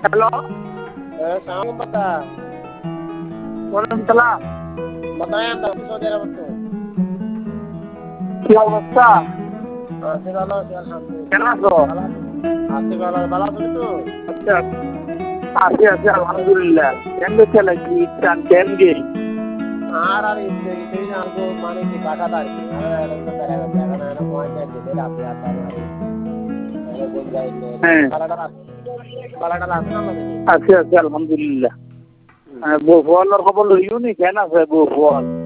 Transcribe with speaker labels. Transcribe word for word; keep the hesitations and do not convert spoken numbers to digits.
Speaker 1: Hello,
Speaker 2: সালাম বাতা
Speaker 1: ওয়ালাইকুম সালাম।
Speaker 2: बताएं आप सऊदी अरब तो
Speaker 1: কি অবস্থা?
Speaker 2: আছি ভালো আছি আলহামদুলিল্লাহ।
Speaker 1: কেমন আছো?
Speaker 2: ভালো আছি আছি ভালো ভালো আছো তো?
Speaker 1: আচ্ছা, আছি আছি আলহামদুলিল্লাহ। কেন চালাকি চান কেন গে?
Speaker 2: আর আর ইতে ইতে না আমको माने की काटा था कि अरे तो तेरे का जागा ना ना पॉइंट है दे रात आता हमारे अरे बोल जाए ले
Speaker 1: হ্যাঁ,
Speaker 2: बालाटा बालाटा लाते ना लगे
Speaker 1: আছি আছি আলহামদুলিল্লাহ। বউ ফোয়ালোর খবর লইও নি কেন আছে বউ ফোয়াল?